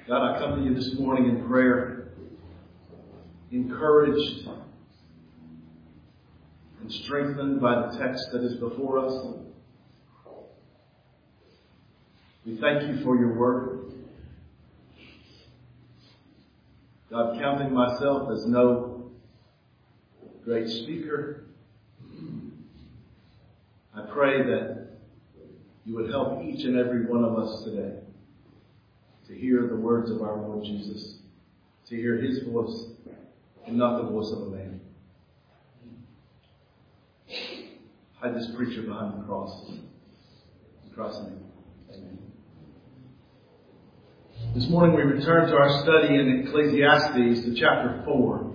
God, I come to you this morning in prayer, encouraged and strengthened by the text that is before us. We thank you for your word. God, counting myself as no great speaker, I pray that you would help each and every one of us today to hear the words of our Lord Jesus, to hear his voice and not the voice of a man. Hide this preacher behind the cross. In Christ's name, amen. This morning we return to our study in Ecclesiastes to chapter 4.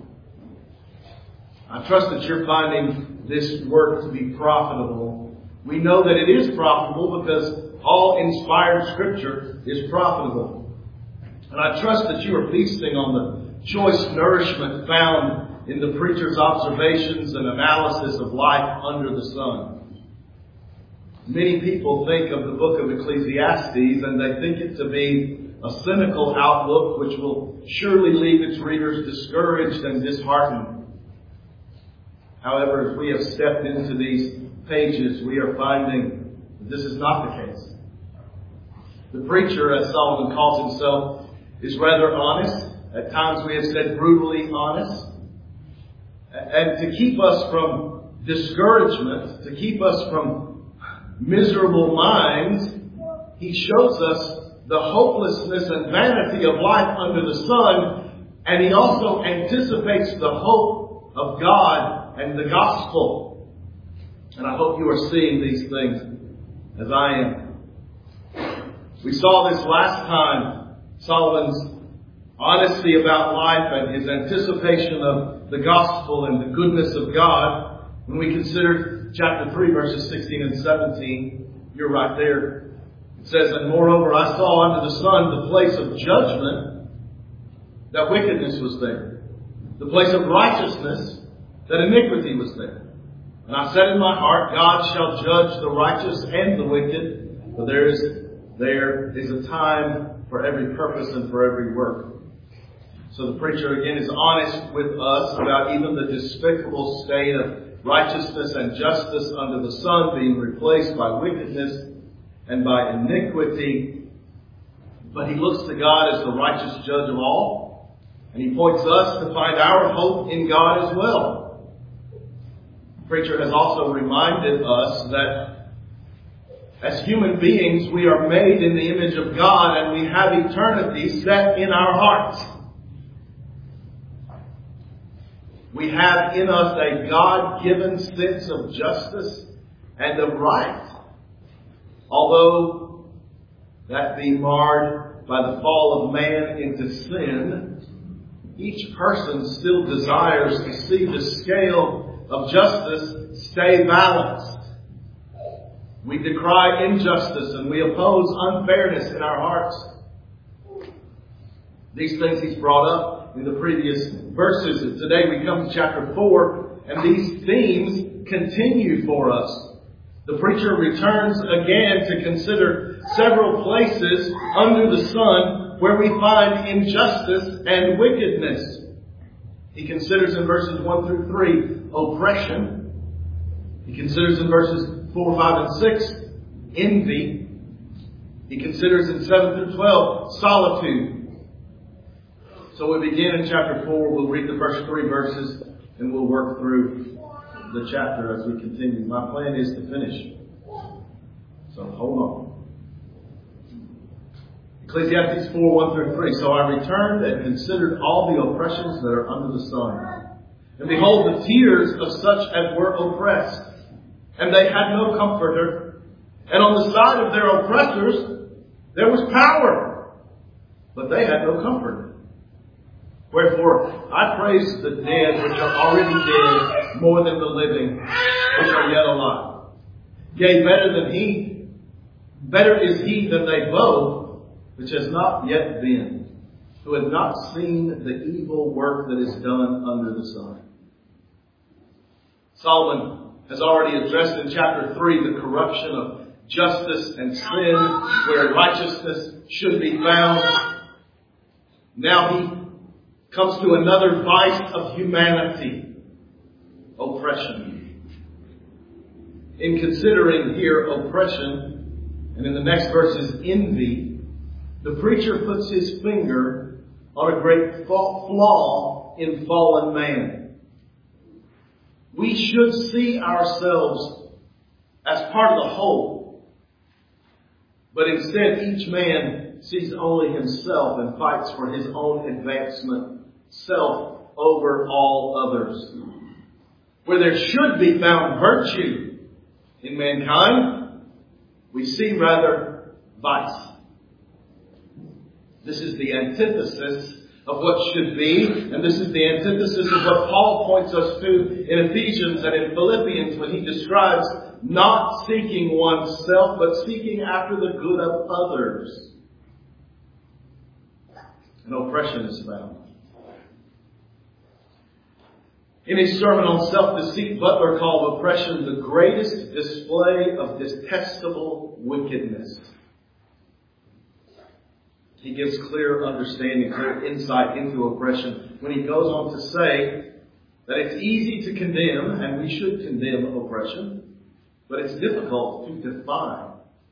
I trust that you're finding this work to be profitable. We know that it is profitable because all inspired Scripture is profitable. And I trust that you are feasting on the choice nourishment found in the preacher's observations and analysis of life under the sun. Many people think of the book of Ecclesiastes and they think it to be a cynical outlook which will surely leave its readers discouraged and disheartened. However, as we have stepped into these pages, we are finding that this is not the case. The preacher, as Solomon calls himself, is rather honest. At times we have said brutally honest. And to keep us from discouragement, to keep us from miserable minds, he shows us the hopelessness and vanity of life under the sun, and he also anticipates the hope of God and the gospel. And I hope you are seeing these things as I am. We saw this last time, Solomon's honesty about life and his anticipation of the gospel and the goodness of God, when we considered chapter 3, verses 16 and 17. You're right there. It says, "And moreover, I saw under the sun the place of judgment, that wickedness was there. The place of righteousness, that iniquity was there. And I said in my heart, God shall judge the righteous and the wicked, for there is a time for every purpose and for every work." So the preacher again is honest with us about even the despicable state of righteousness and justice under the sun being replaced by wickedness and by iniquity. But he looks to God as the righteous judge of all. And he points us to find our hope in God as well. The preacher has also reminded us that as human beings, we are made in the image of God and we have eternity set in our hearts. We have in us a God-given sense of justice and of right. Although that be marred by the fall of man into sin, each person still desires to see the scale of justice stay balanced. We decry injustice and we oppose unfairness in our hearts. These things he's brought up in the previous verses. And today we come to chapter 4, and these themes continue for us. The preacher returns again to consider several places under the sun where we find injustice and wickedness. He considers in verses 1 through 3 oppression. He considers in verses 4, 5, and 6 envy. He considers in 7 through 12 solitude. So we begin in chapter 4. We'll read the first 3 verses and we'll work through the chapter as we continue. My plan is to finish. So hold on. Ecclesiastes 4, 1 through 3. "So I returned and considered all the oppressions that are under the sun. And behold, the tears of such as were oppressed. And they had no comforter. And on the side of their oppressors there was power. But they had no comfort. Wherefore, I praise the dead which are already dead more than the living which are yet alive. Yea, better is he than they both, which has not yet been, who have not seen the evil work that is done under the sun." Solomon has already addressed in chapter 3 the corruption of justice and sin, where righteousness should be found. Now he comes to another vice of humanity, oppression. In considering here oppression, and in the next verses envy, the preacher puts his finger on a great flaw in fallen man. We should see ourselves as part of the whole, but instead each man sees only himself and fights for his own advancement, self over all others. Where there should be found virtue in mankind, we see rather vice. This is the antithesis of what should be, and this is the antithesis of what Paul points us to in Ephesians and in Philippians when he describes not seeking oneself, but seeking after the good of others. And oppression is found. In his sermon on self-deceit, Butler called oppression the greatest display of detestable wickedness. He gives clear understanding, clear insight into oppression when he goes on to say that it's easy to condemn, and we should condemn oppression, but it's difficult to define.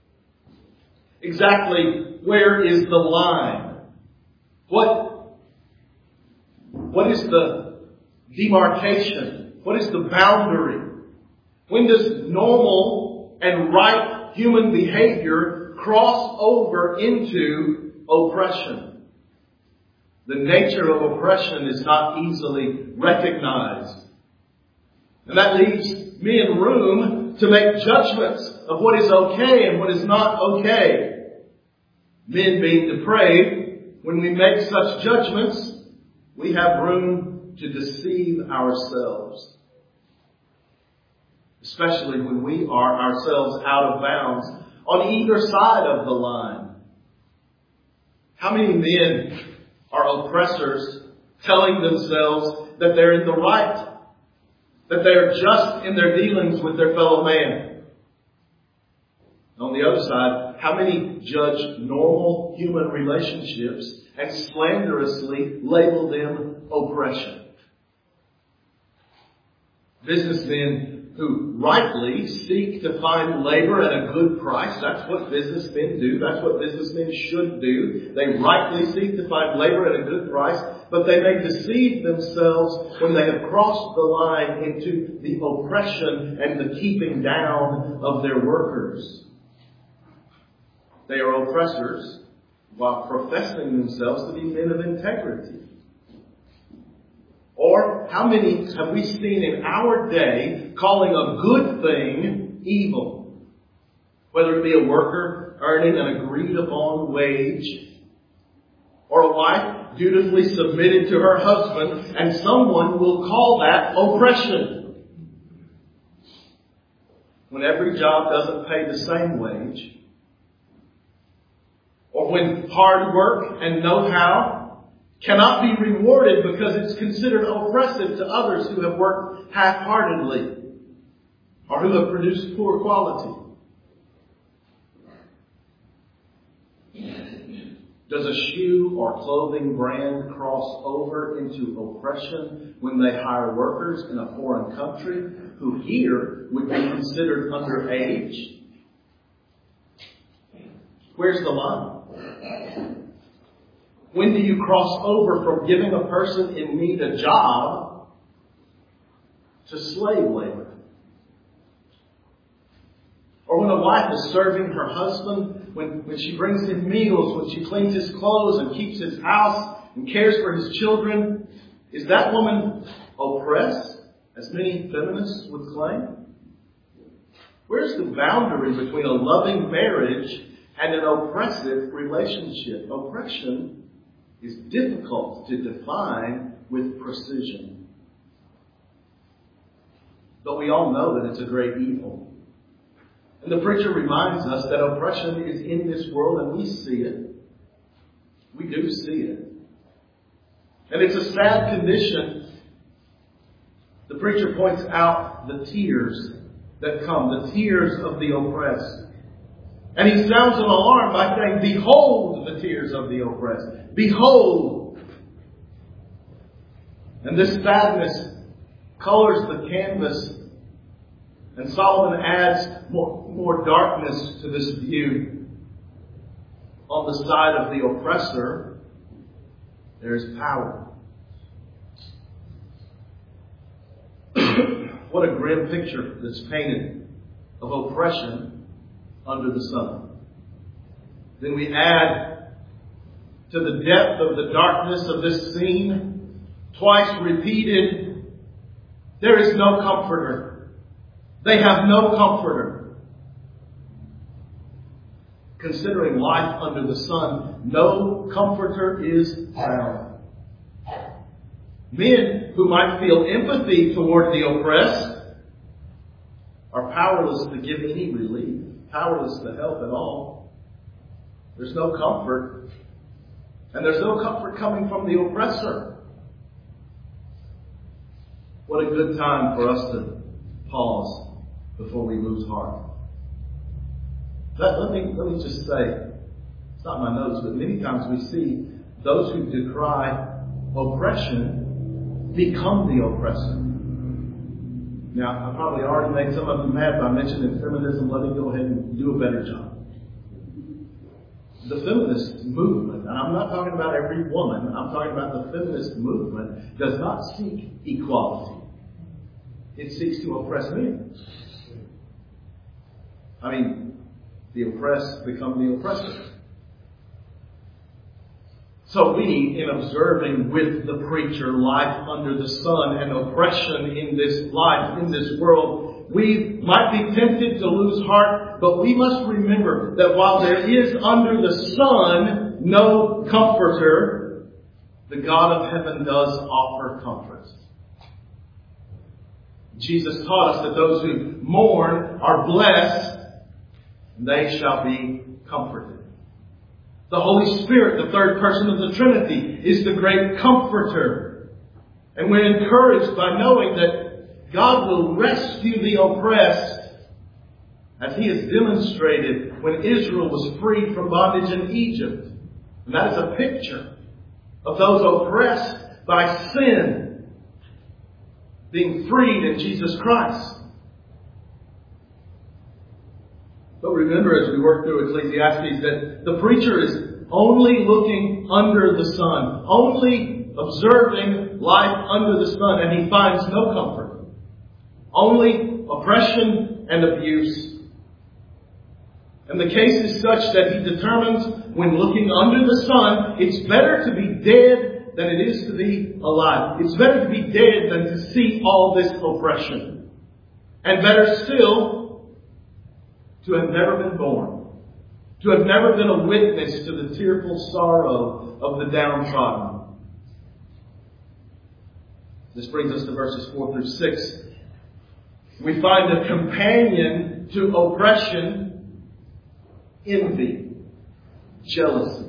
Exactly where is the line? What is the demarcation? What is the boundary? When does normal and right human behavior cross over into oppression? The nature of oppression is not easily recognized. And that leaves men room to make judgments of what is okay and what is not okay. Men being depraved, when we make such judgments, we have room to deceive ourselves. Especially when we are ourselves out of bounds on either side of the line. How many men are oppressors telling themselves that they're in the right, that they're just in their dealings with their fellow man? On the other side, how many judge normal human relationships and slanderously label them oppression? Businessmen who rightly seek to find labor at a good price. That's what businessmen do. That's what businessmen should do. They rightly seek to find labor at a good price, but they may deceive themselves when they have crossed the line into the oppression and the keeping down of their workers. They are oppressors while professing themselves to be men of integrity. Or how many have we seen in our day calling a good thing evil? Whether it be a worker earning an agreed upon wage, or a wife dutifully submitted to her husband, and someone will call that oppression. When every job doesn't pay the same wage, or when hard work and know-how cannot be rewarded because it's considered oppressive to others who have worked half-heartedly or who have produced poor quality. Does a shoe or clothing brand cross over into oppression when they hire workers in a foreign country who here would be considered underage? Where's the line? When do you cross over from giving a person in need a job to slave labor? Or when a wife is serving her husband, when she brings him meals, when she cleans his clothes and keeps his house and cares for his children, is that woman oppressed, as many feminists would claim? Where's the boundary between a loving marriage and an oppressive relationship? Oppression is difficult to define with precision. But we all know that it's a great evil. And the preacher reminds us that oppression is in this world and we see it. We do see it. And it's a sad condition. The preacher points out the tears that come, the tears of the oppressed. And he sounds an alarm by saying, behold the tears of the oppressed. Behold And this sadness colors the canvas, and Solomon adds more darkness to this view. On the side of the oppressor, there is power. What a grim picture that's painted of oppression under the sun. Then we add to the depth of the darkness of this scene, twice repeated, there is no comforter. They have no comforter. Considering life under the sun, no comforter is found. Men who might feel empathy toward the oppressed are powerless to give any relief, powerless to help at all. There's no comfort. And there's no comfort coming from the oppressor. What a good time for us to pause before we lose heart. Let me just say, it's not my notes, but many times we see those who decry oppression become the oppressor. Now, I probably already made some of you mad by mentioning feminism. Let me go ahead and do a better job. The feminist movement, and I'm not talking about every woman, I'm talking about the feminist movement, does not seek equality. It seeks to oppress men. I mean, the oppressed become the oppressor. So we, in observing with the preacher life under the sun and oppression in this life, in this world, we might be tempted to lose heart, but we must remember that while there is under the sun no comforter, the God of heaven does offer comfort. Jesus taught us that those who mourn are blessed, and they shall be comforted. The Holy Spirit, the third person of the Trinity, is the great comforter. And we're encouraged by knowing that God will rescue the oppressed, as He has demonstrated when Israel was freed from bondage in Egypt. And that is a picture of those oppressed by sin being freed in Jesus Christ. But remember, as we work through Ecclesiastes, that the preacher is only looking under the sun, only observing life under the sun, and he finds no comfort. Only oppression and abuse. And the case is such that he determines, when looking under the sun, it's better to be dead than it is to be alive. It's better to be dead than to see all this oppression. And better still, to have never been born. To have never been a witness to the tearful sorrow of the downtrodden. This brings us to verses 4 through 6. We find a companion to oppression: envy, jealousy.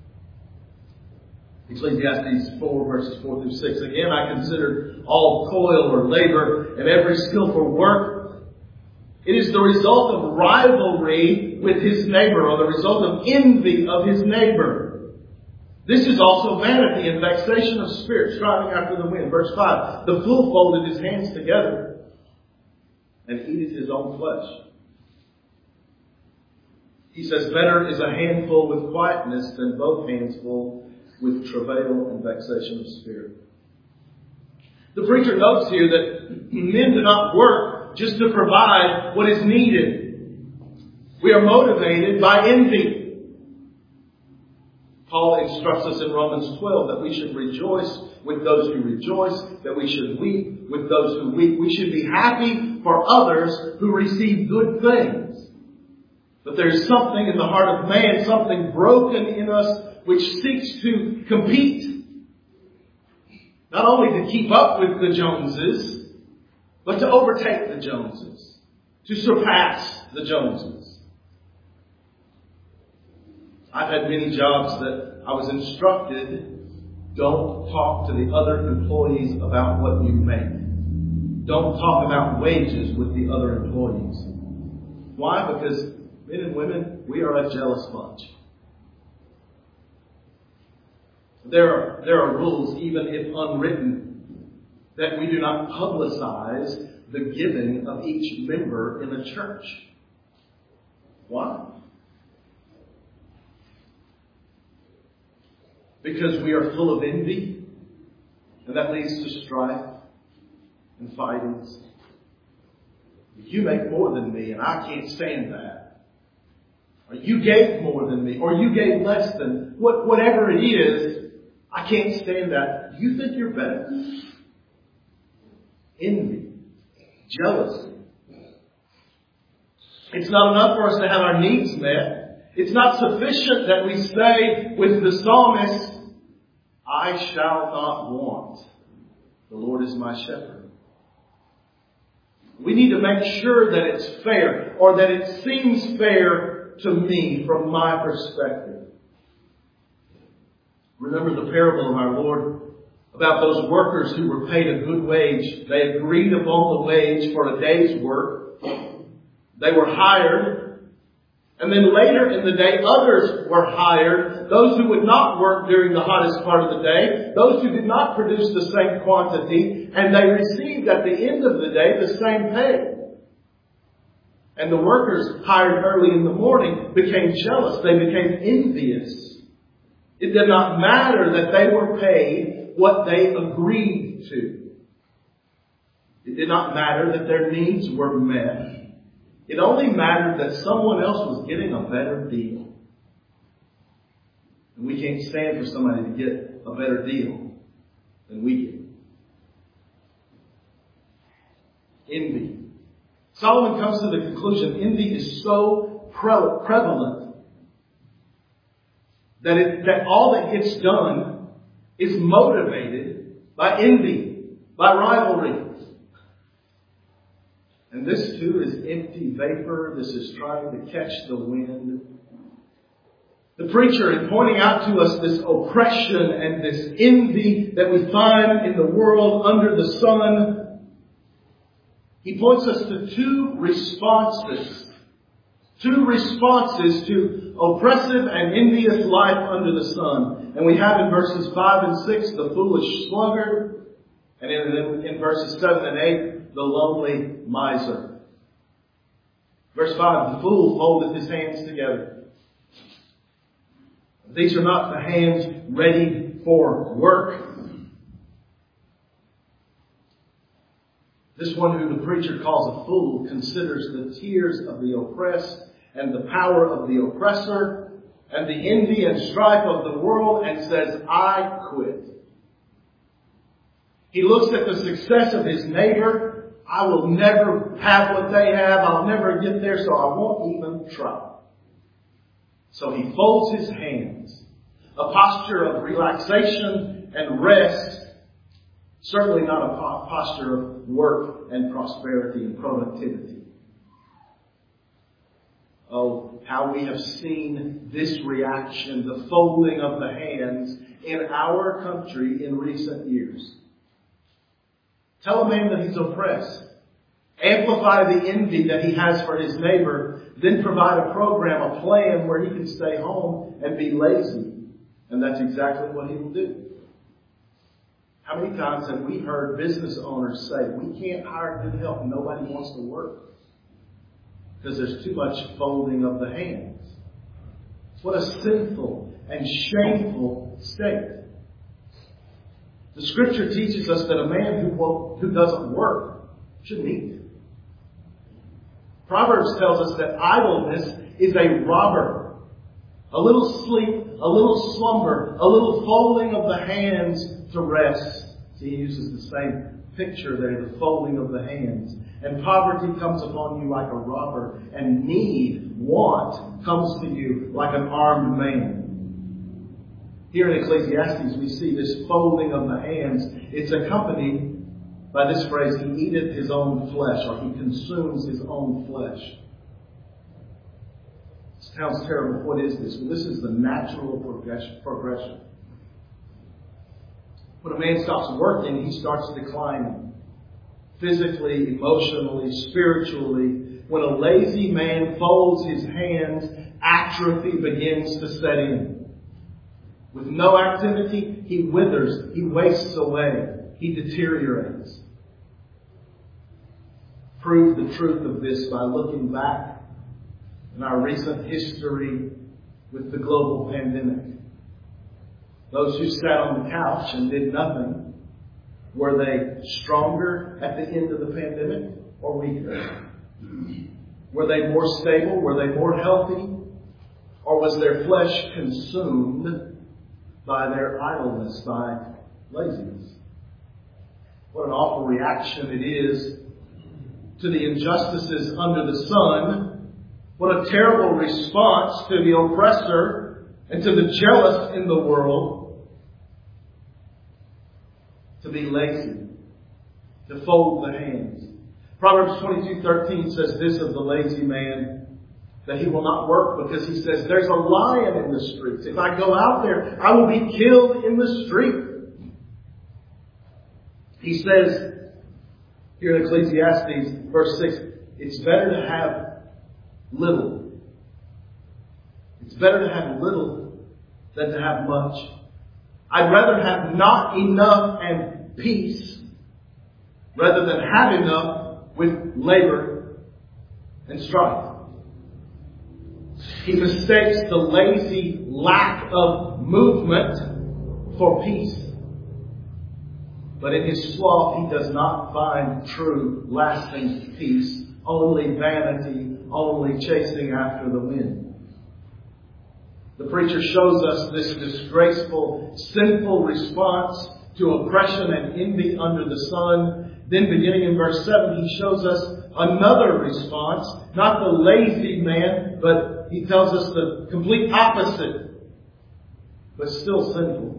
Ecclesiastes 4 verses 4 through 6. Again, I consider all toil or labor and every skillful work. It is the result of rivalry with his neighbor, or the result of envy of his neighbor. This is also vanity and vexation of spirit, striving after the wind. Verse 5. The fool folded his hands together and eateth his own flesh. He says, better is a handful with quietness than both hands full with travail and vexation of spirit. The preacher notes here that men do not work just to provide what is needed. We are motivated by envy. Paul instructs us in Romans 12 that we should rejoice with those who rejoice, that we should weep with those who weep. We should be happy for others who receive good things. But there's something in the heart of man, something broken in us, which seeks to compete. Not only to keep up with the Joneses, but to overtake the Joneses, to surpass the Joneses. I've had many jobs that I was instructed, don't talk to the other employees about what you make. Don't talk about wages with the other employees. Why? Because men and women, we are a jealous bunch. There are rules, even if unwritten, that we do not publicize the giving of each member in the church. Why? Because we are full of envy, and that leads to strife and fightings. You make more than me, and I can't stand that. Or you gave more than me, or you gave less than whatever it is. I can't stand that. You think you're better? Envy, jealousy. It's not enough for us to have our needs met. It's not sufficient that we say with the psalmist, I shall not want. The Lord is my shepherd. We need to make sure that it's fair, or that it seems fair to me from my perspective. Remember the parable of our Lord about those workers who were paid a good wage. They agreed upon the wage for a day's work. They were hired. And then later in the day, others were hired. Those who would not work during the hottest part of the day. Those who did not produce the same quantity. And they received at the end of the day the same pay. And the workers hired early in the morning became jealous. They became envious. It did not matter that they were paid what they agreed to. It did not matter that their needs were met. It only mattered that someone else was getting a better deal. And we can't stand for somebody to get a better deal than we get. Envy. Solomon comes to the conclusion envy is so prevalent that all that gets done is motivated by envy, by rivalry. And this too is empty vapor. This is trying to catch the wind. The preacher, in pointing out to us this oppression and this envy that we find in the world under the sun, he points us to two responses. Two responses to oppressive and envious life under the sun. And we have in verses 5 and 6 the foolish sluggard. And in verses 7 and 8, the lonely miser. Verse 5, the fool foldeth his hands together. These are not the hands ready for work. This one who the preacher calls a fool considers the tears of the oppressed and the power of the oppressor and the envy and strife of the world and says, I quit. He looks at the success of his neighbor. I will never have what they have. I'll never get there, so I won't even try. So he folds his hands. A posture of relaxation and rest. Certainly not a posture of work and prosperity and productivity. Oh, how we have seen this reaction, the folding of the hands in our country in recent years. Tell a man that he's oppressed. Amplify the envy that he has for his neighbor. Then provide a program, a plan where he can stay home and be lazy. And that's exactly what he will do. How many times have we heard business owners say, we can't hire good help, nobody wants to work? Because there's too much folding of the hands. What a sinful and shameful state. The Scripture teaches us that a man who doesn't work shouldn't eat. Proverbs tells us that idleness is a robber. A little sleep, a little slumber, a little folding of the hands to rest. See, he uses the same picture there, the folding of the hands. And poverty comes upon you like a robber. And need, want, comes to you like an armed man. Here in Ecclesiastes, we see this folding of the hands. It's accompanied by this phrase, he eateth his own flesh, or he consumes his own flesh. This sounds terrible. What is this? Well, this is the natural progression. When a man stops working, he starts declining. Physically, emotionally, spiritually. When a lazy man folds his hands, atrophy begins to set in. With no activity, he withers, he wastes away. he deteriorates. Prove the truth of this by looking back in our recent history with the global pandemic. Those who sat on the couch and did nothing, were they stronger at the end of the pandemic or weaker? Were they more stable? Were they more healthy? Or was their flesh consumed by their idleness, by laziness? What an awful reaction it is to the injustices under the sun. What a terrible response to the oppressor and to the jealous in the world. To be lazy, to fold the hands. Proverbs 22:13 says this of the lazy man, that he will not work because he says, there's a lion in the streets. If I go out there, I will be killed in the street. He says, here in Ecclesiastes, verse 6, it's better to have little. It's better to have little than to have much. I'd rather have not enough and peace rather than have enough with labor and strife. He mistakes the lazy lack of movement for peace. But in his sloth, he does not find true, lasting peace. Only vanity, only chasing after the wind. The preacher shows us this disgraceful, sinful response to oppression and envy under the sun. Then beginning in verse 7, he shows us another response. Not the lazy man, but he tells us the complete opposite. But still sinful.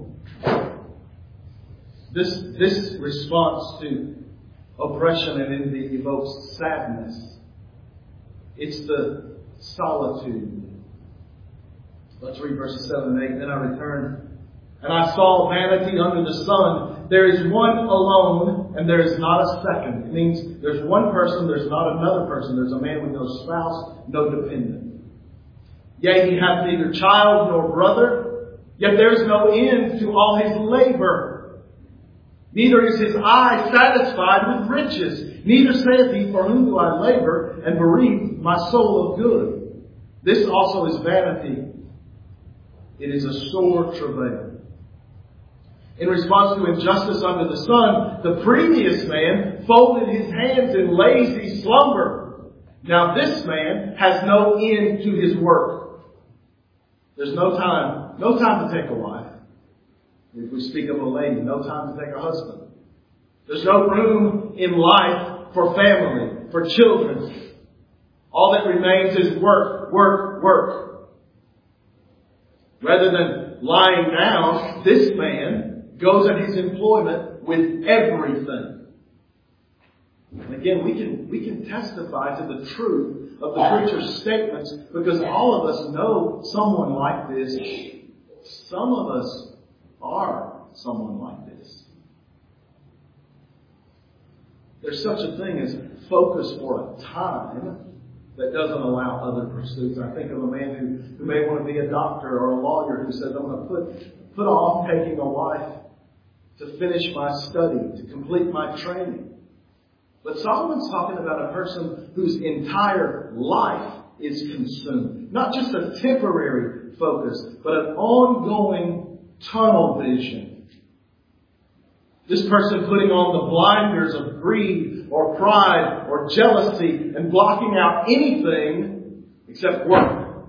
This response to oppression and envy evokes sadness. It's the solitude. Let's read verses 7 and 8. Then I returned, and I saw vanity under the sun. There is one alone, and there is not a second. It means there's one person, there's not another person. There's a man with no spouse, no dependent. Yea, he hath neither child nor brother, yet there is no end to all his labor. Neither is his eye satisfied with riches. Neither saith he, for whom do I labor, and bereave my soul of good. This also is vanity. It is a sore travail. In response to injustice under the sun, the previous man folded his hands in lazy slumber. Now this man has no end to his work. There's no time to take a wife. If we speak of a lady, no time to take a husband. There's no room in life for family, for children. All that remains is work, work, work. Rather than lying down, this man goes at his employment with everything. And again, we can testify to the truth of the preacher's statements because all of us know someone like this. Some of us are someone like this. There's such a thing as focus for a time that doesn't allow other pursuits. I think of a man who may want to be a doctor or a lawyer who says, I'm going to put off taking a wife to finish my study, to complete my training. But Solomon's talking about a person whose entire life is consumed. Not just a temporary focus, but an ongoing tunnel vision. This person putting on the blinders of greed or pride or jealousy and blocking out anything except work.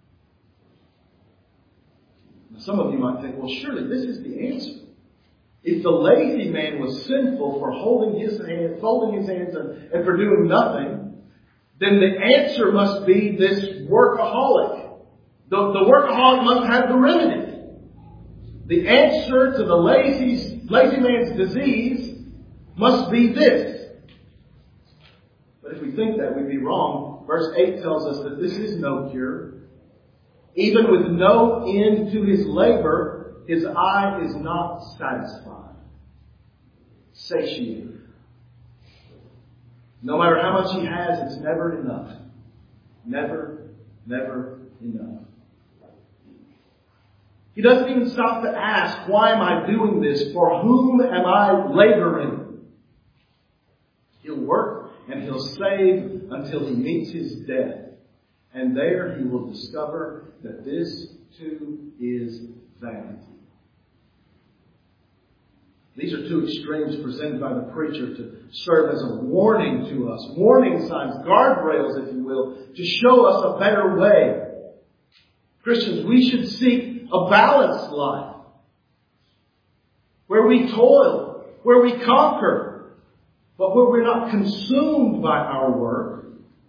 Now, some of you might think, well, surely this is the answer. If the lazy man was sinful for folding his hands and for doing nothing, then the answer must be this workaholic. The workaholic must have the remedy. The answer to the lazy man's disease must be this. But if we think that, we'd be wrong. Verse 8 tells us that this is no cure. Even with no end to his labor, his eye is not satisfied, satiated. No matter how much he has, it's never enough. Never enough. He doesn't even stop to ask, why am I doing this? For whom am I laboring? He'll work and he'll save until he meets his death. And there he will discover that this too is vanity. These are two extremes presented by the preacher to serve as a warning to us. Warning signs, guardrails, if you will, to show us a better way. Christians, we should seek a balanced life. Where we toil, where we conquer, but where we're not consumed by our work.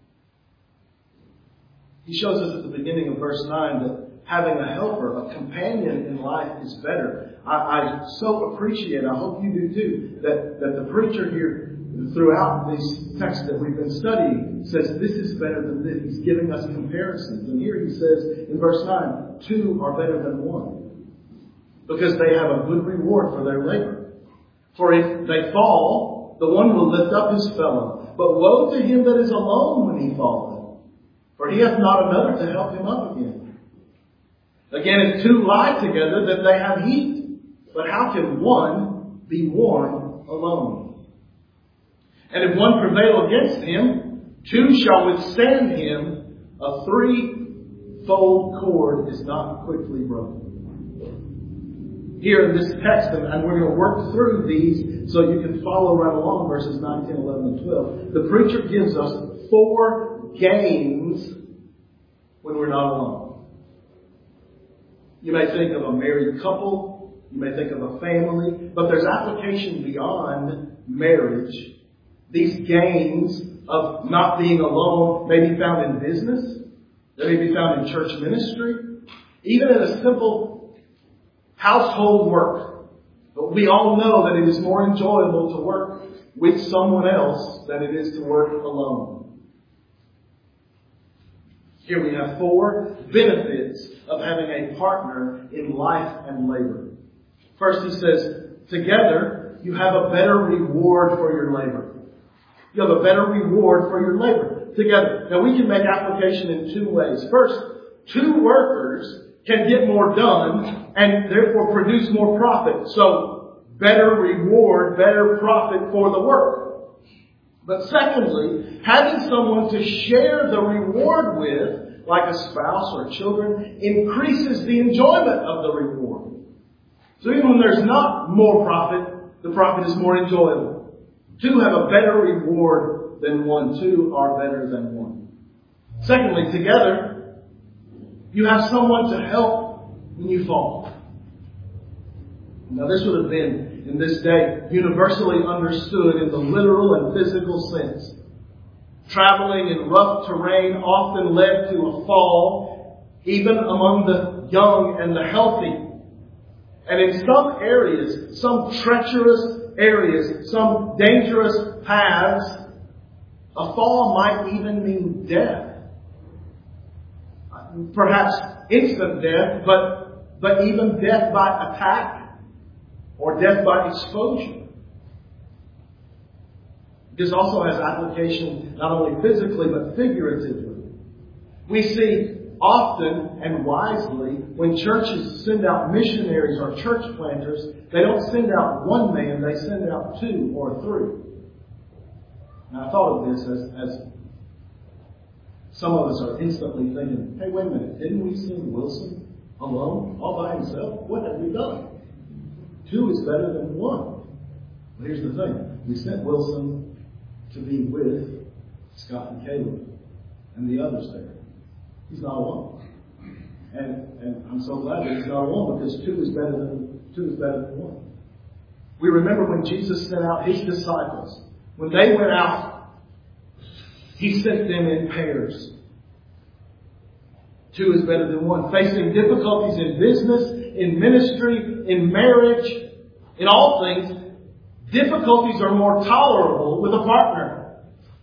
He shows us at the beginning of verse 9 that having a helper, a companion in life is better. I so appreciate, I hope you do too, that the preacher here throughout these texts that we've been studying says this is better than this. He's giving us comparisons. And here he says in verse 9, two are better than one. Because they have a good reward for their labor. For if they fall, the one will lift up his fellow. But woe to him that is alone when he falleth. For he hath not another to help him up again. Again, if two lie together, then they have heat. But how can one be warm alone? And if one prevail against him, two shall withstand him. A threefold cord is not quickly broken. Here in this text, and we're going to work through these so you can follow right along verses 9, 10, 11, and 12. The preacher gives us 4 gains when we're not alone. You may think of a married couple. You may think of a family. But there's application beyond marriage. These gains of not being alone may be found in business. They may be found in church ministry. Even in a simple household work. But we all know that it is more enjoyable to work with someone else than it is to work alone. Here we have 4 benefits of having a partner in life and labor. First, he says, together you have a better reward for your labor. You have a better reward for your labor together. Now, we can make application in 2 ways. First, 2 workers can get more done and therefore produce more profit. So, better reward, better profit for the work. But secondly, having someone to share the reward with, like a spouse or children, increases the enjoyment of the reward. So even when there's not more profit, the profit is more enjoyable. 2 have a better reward than 1. 2 are better than 1. Secondly, together, you have someone to help when you fall. Now this would have been, in this day, universally understood in the literal and physical sense. Traveling in rough terrain often led to a fall, even among the young and the healthy. And in some areas, some treacherous areas, some dangerous paths, a fall might even mean death. Perhaps instant death, but even death by attack or death by exposure. This also has application not only physically but figuratively. We see often and wisely, when churches send out missionaries or church planters, they don't send out 1 man, they send out 2 or 3. Now I thought of this as some of us are instantly thinking, hey, wait a minute, didn't we send Wilson alone, all by himself? What have we done? 2 is better than 1. But here's the thing, we sent Wilson to be with Scott and Caleb and the others there. He's not alone. And I'm so glad that he's not alone because 2 is better than 1. We remember when Jesus sent out his disciples. When they went out, he sent them in pairs. 2 is better than 1. Facing difficulties in business, in ministry, in marriage, in all things, difficulties are more tolerable with a partner.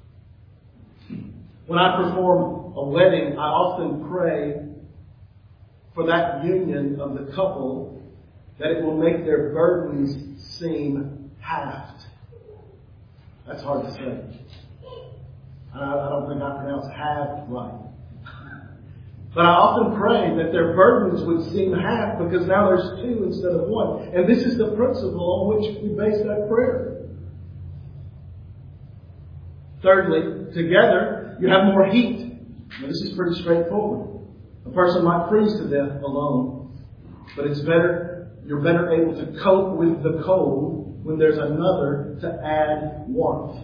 When I perform a wedding, I often pray for that union of the couple that it will make their burdens seem halved. That's hard to say. I don't think I pronounce halved right. But I often pray that their burdens would seem half because now there's two instead of one. And this is the principle on which we base that prayer. Thirdly, together you have more heat. Now, this is pretty straightforward. A person might freeze to death alone, but it's better, you're better able to cope with the cold when there's another to add warmth.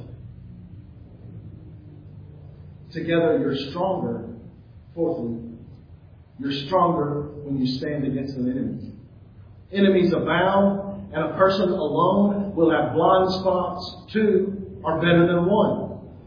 Together you're stronger. Fourthly, you're stronger when you stand against an enemy. Enemies abound, and a person alone will have blind spots. Two are better than one.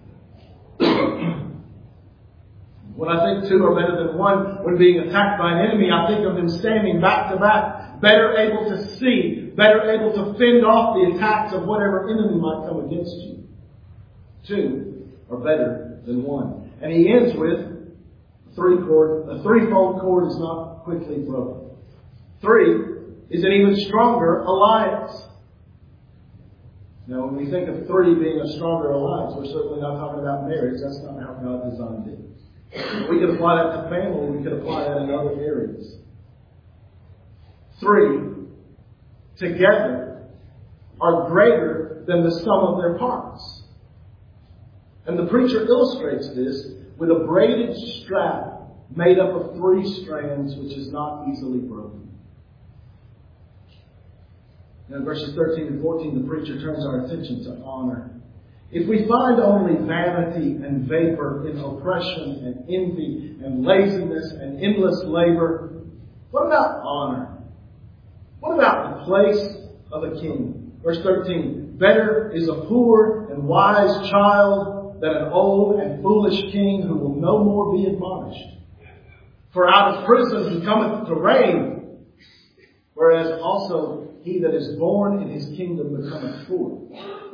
When I think two are better than one, when being attacked by an enemy, I think of them standing back to back, better able to see, better able to fend off the attacks of whatever enemy might come against you. Two are better than one. And he ends with a threefold cord is not quickly broken. Three is an even stronger alliance. Now, when we think of three being a stronger alliance, we're certainly not talking about marriage. That's not how God designed it. We could apply that to family. We could apply that in other areas. Three together are greater than the sum of their parts. And the preacher illustrates this with a braided strap made up of 3 strands, which is not easily broken. Now, in verses 13 and 14, the preacher turns our attention to honor. If we find only vanity and vapor in oppression and envy and laziness and endless labor, what about honor? What about the place of a king? Verse 13, better is a poor and wise child than an old and foolish king who will no more be admonished. For out of prison he cometh to reign, whereas also he that is born in his kingdom becometh poor.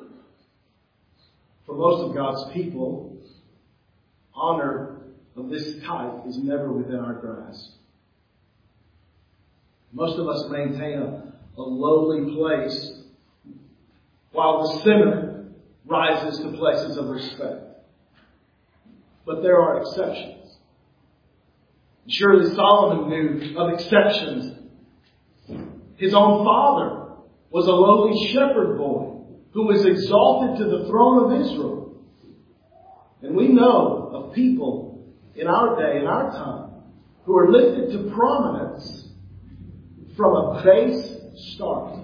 For most of God's people, honor of this type is never within our grasp. Most of us maintain a lowly place, while the sinner rises to places of respect. But there are exceptions. Surely Solomon knew of exceptions. His own father was a lowly shepherd boy who was exalted to the throne of Israel. And we know of people in our day, in our time, who are lifted to prominence from a base start.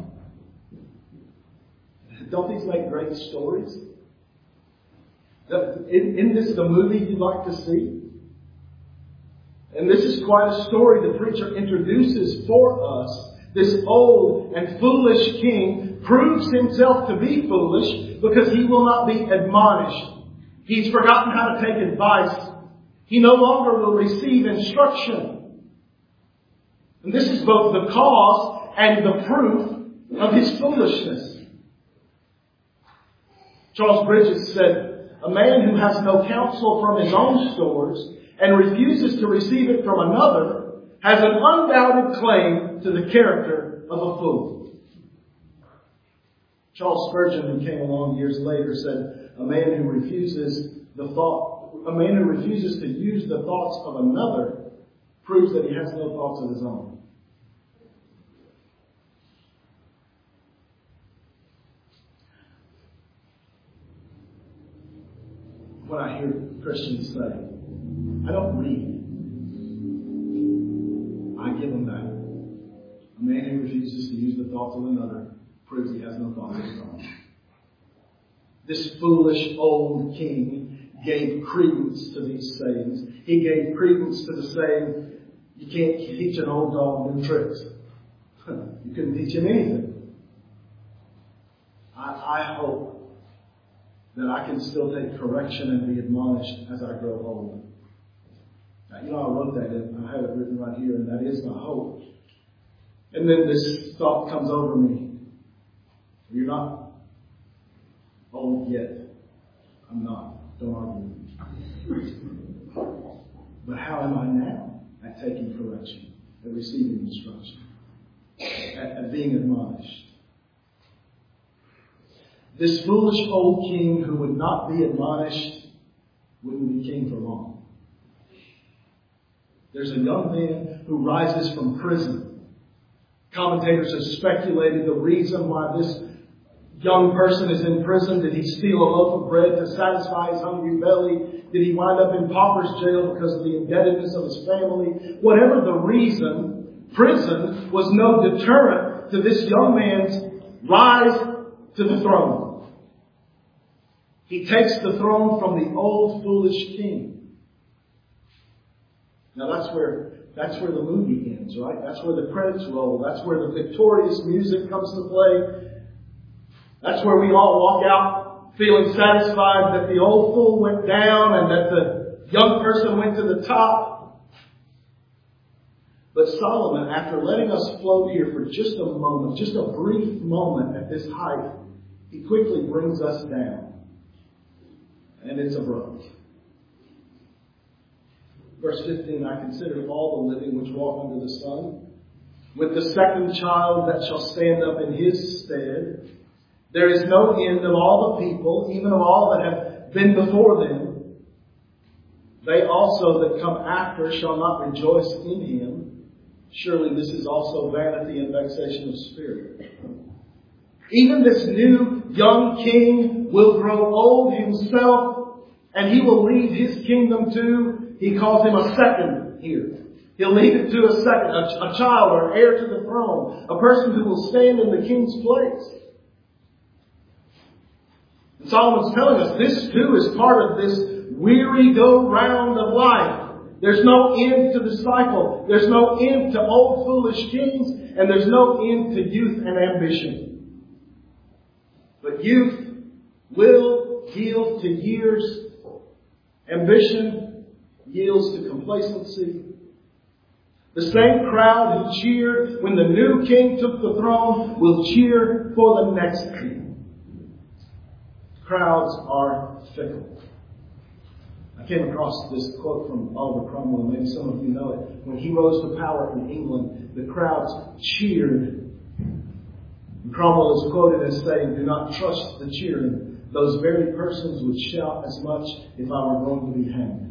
Don't these make great stories? Isn't this the movie you'd like to see? And this is quite a story the preacher introduces for us. This old and foolish king proves himself to be foolish because he will not be admonished. He's forgotten how to take advice. He no longer will receive instruction. And this is both the cause and the proof of his foolishness. Charles Bridges said, a man who has no counsel from his own stores and refuses to receive it from another has an undoubted claim to the character of a fool. Charles Spurgeon, who came along years later, said, a man who refuses to use the thoughts of another proves that he has no thoughts of his own. When I hear Christians say, I don't read, I give them that. A man who refuses to use the thoughts of another proves he has no thoughts of his own. This foolish old king gave credence to these sayings. He gave credence to the saying, you can't teach an old dog new tricks. You couldn't teach him anything. I hope that I can still take correction and be admonished as I grow older. Now, I wrote that in. I have it written right here, and that is my hope. And then this thought comes over me. You're not old yet. I'm not. Don't argue. But how am I now at taking correction, at receiving instruction, at being admonished? This foolish old king who would not be admonished wouldn't be king for long. There's a young man who rises from prison. Commentators have speculated the reason why this young person is in prison. Did he steal a loaf of bread to satisfy his hungry belly? Did he wind up in pauper's jail because of the indebtedness of his family? Whatever the reason, prison was no deterrent to this young man's rise to the throne. He takes the throne from the old foolish king. Now that's where the movie ends, right? That's where the credits roll. That's where the victorious music comes to play. That's where we all walk out feeling satisfied that the old fool went down and that the young person went to the top. But Solomon, after letting us float here for just a moment, just a brief moment at this height, he quickly brings us down. And it's abrupt. Verse 15, I consider all the living which walk under the sun, with the second child that shall stand up in his stead. There is no end of all the people, even of all that have been before them. They also that come after shall not rejoice in him. Surely this is also vanity and vexation of spirit. Even this new young king will grow old himself, and he will leave his kingdom to, he calls him a second here. He'll leave it to a second, a child or heir to the throne, a person who will stand in the king's place. And Solomon's telling us this too is part of this weary go round of life. There's no end to the cycle. There's no end to old foolish kings, and there's no end to youth and ambition. But youth will yield to years. Ambition yields to complacency. The same crowd who cheered when the new king took the throne will cheer for the next king. Crowds are fickle. I came across this quote from Oliver Cromwell. Maybe some of you know it. When he rose to power in England, the crowds cheered. And Cromwell is quoted as saying, "Do not trust the cheering. Those very persons would shout as much if I were going to be hanged."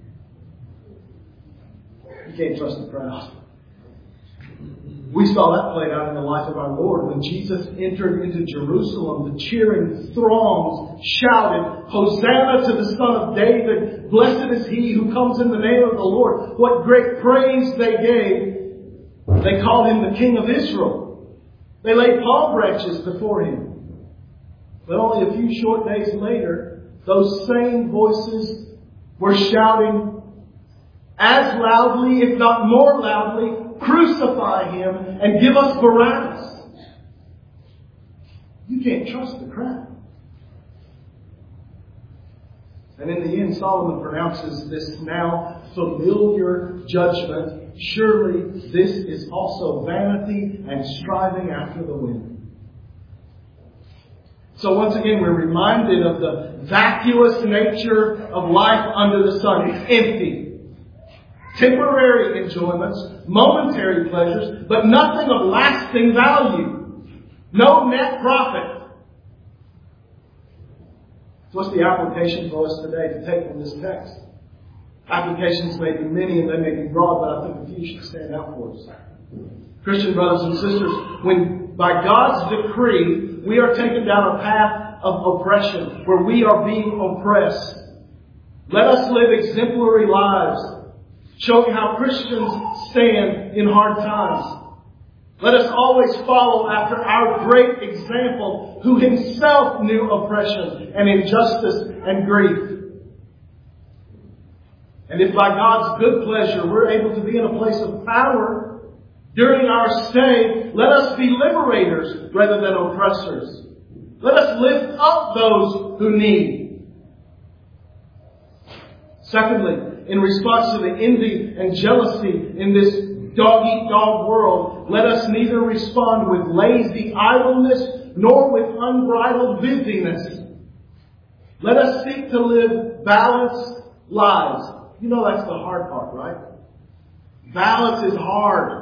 You can't trust the crowd. We saw that played out in the life of our Lord. When Jesus entered into Jerusalem, the cheering throngs shouted, "Hosanna to the Son of David! Blessed is he who comes in the name of the Lord." What great praise they gave. They called him the King of Israel. They laid palm branches before him. But only a few short days later, those same voices were shouting as loudly, if not more loudly, "Crucify him and give us Barabbas." You can't trust the crowd. And in the end, Solomon pronounces this now familiar judgment. Surely this is also vanity and striving after the wind. So once again, we're reminded of the vacuous nature of life under the sun. Empty. Temporary enjoyments, momentary pleasures, but nothing of lasting value. No net profit. So what's the application for us today to take from this text? Applications may be many and they may be broad, but I think a few should stand out for us. Christian brothers and sisters, when by God's decree we are taken down a path of oppression, where we are being oppressed, let us live exemplary lives, showing how Christians stand in hard times. Let us always follow after our great example, who himself knew oppression and injustice and grief. And if by God's good pleasure we're able to be in a place of power during our stay, let us be liberators rather than oppressors. Let us lift up those who need. Secondly, in response to the envy and jealousy in this dog-eat-dog world, let us neither respond with lazy idleness nor with unbridled busyness. Let us seek to live balanced lives. You know that's the hard part, right? Balance is hard.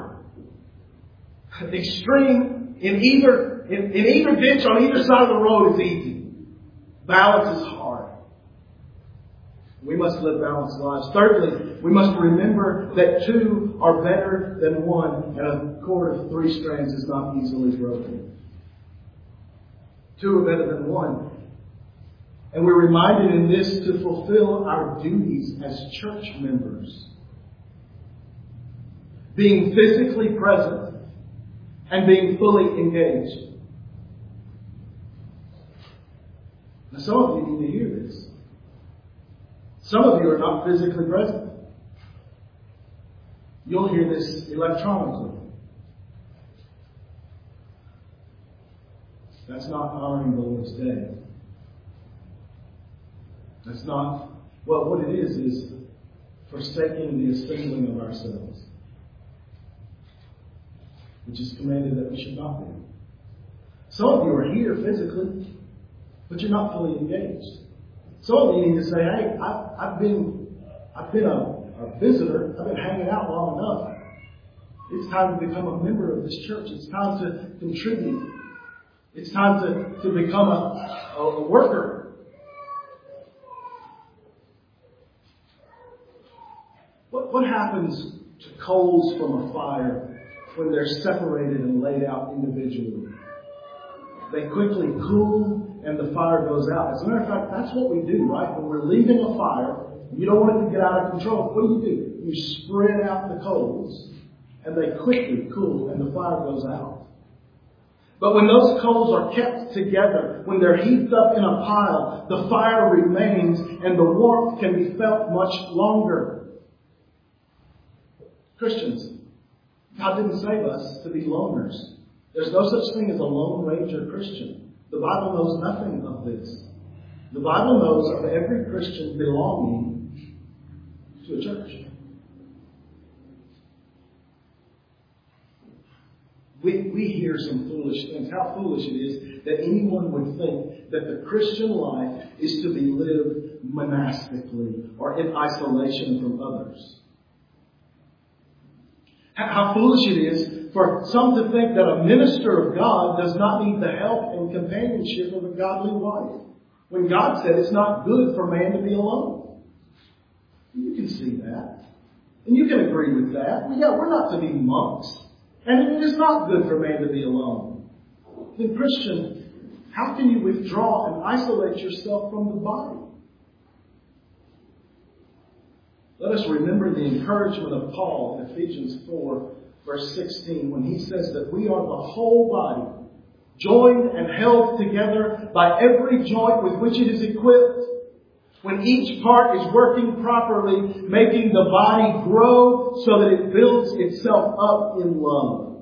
Extreme in either ditch on either side of the road is easy. Balance is hard. We must live balanced lives. Thirdly, We must remember that two are better than one, and a cord of 3 strands is not easily broken. Two are better than one. And we're reminded in this to fulfill our duties as church members. Being physically present and being fully engaged. Now, some of you need to hear this. Some of you are not physically present. You'll hear this electronically. That's not honoring the Lord's day. That's not, well, what it is forsaking the assembling of ourselves, which is commanded that we should not do. Some of you are here physically, but you're not fully engaged. Some of you need to say, hey, I've been a visitor. I've been hanging out long enough. It's time to become a member of this church. It's time to contribute. It's time to become a worker. What happens to coals from a fire when they're separated and laid out individually? They quickly cool and the fire goes out. As a matter of fact, that's what we do, right? When we're leaving a fire, you don't want it to get out of control. What do? You spread out the coals and they quickly cool and the fire goes out. But when those coals are kept together, when they're heaped up in a pile, the fire remains and the warmth can be felt much longer. Christians, God didn't save us to be loners. There's no such thing as a Lone Ranger Christian. The Bible knows nothing of this. The Bible knows of every Christian belonging to a church. We hear some foolish things. How foolish it is that anyone would think that the Christian life is to be lived monastically or in isolation from others. How foolish it is for some to think that a minister of God does not need the help and companionship of a godly wife, when God said it's not good for man to be alone. You can see that. And you can agree with that. We're not to be monks. And it is not good for man to be alone. Then, Christian, how can you withdraw and isolate yourself from the body? Let us remember the encouragement of Paul in Ephesians 4, verse 16, when he says that we are the whole body, joined and held together by every joint with which it is equipped. When each part is working properly, making the body grow so that it builds itself up in love.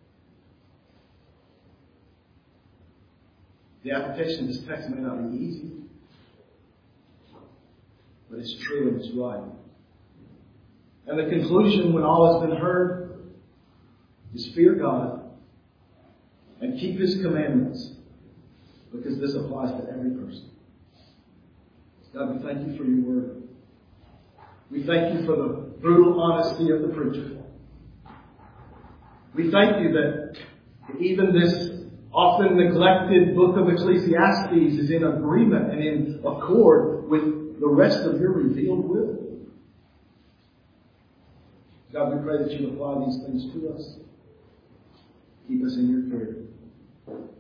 The application of this text may not be easy, but it's true and it's right. And the conclusion, when all has been heard, is fear God and keep His commandments, because this applies to every person. God, we thank you for your word. We thank you for the brutal honesty of the preacher. We thank you that even this often neglected book of Ecclesiastes is in agreement and in accord with the rest of your revealed will. God, we pray that you apply these things to us. Keep us in your care.